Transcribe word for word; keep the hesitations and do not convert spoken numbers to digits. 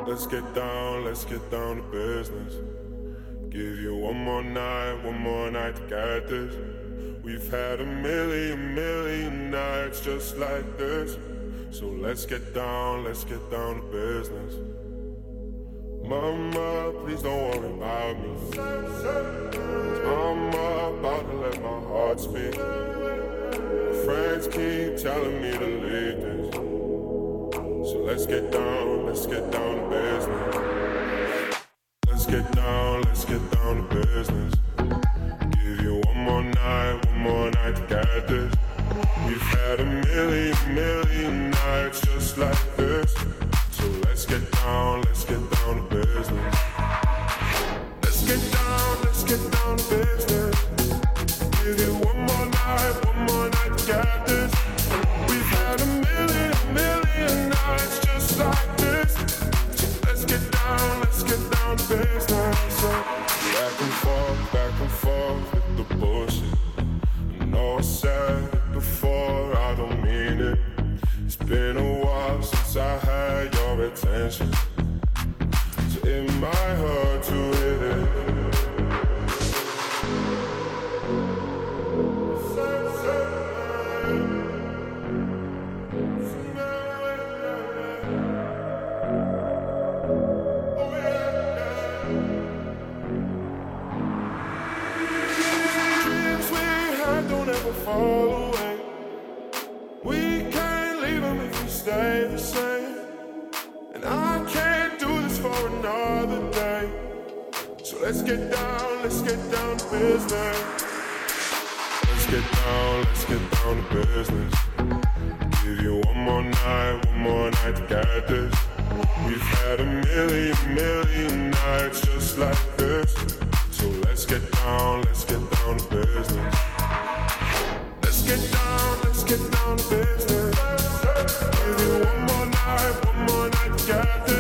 Let's get down, let's get down to business. Give you one more night, one more night to get this. We've had a million, million nights just like this. So let's get down, let's get down to business. Mama, please don't worry about me. I'm about to let my heart speak. My friends keep telling me to leave this. So let's get down, let's get down to business. Let's get down, let's get down to business. Give you one more night, one more night to get this. We've had a million, million nights just like this. So let's get down, let's get down to business. Let's get down, let's get down to business. Give you one more night, one more night to get this. We've had a million, million nights just like this. So let's get down, let's get down to business. So back and forth, back and forth with the bullshit. I know I said it before, I don't mean it. It's been a while since I had your attention, so it might hurt to hit it. Dreams we had don't ever fall away. We can't leave them if we stay the same. And I can't do this for another day. So let's get down, let's get down to business. Let's get down, let's get down to business. Give you one more night, one more night to get this. We've had a million, million nights just like this. So let's get down, let's get down to business. Let's get down, let's get down to business. Give you one more night, one more night to get this.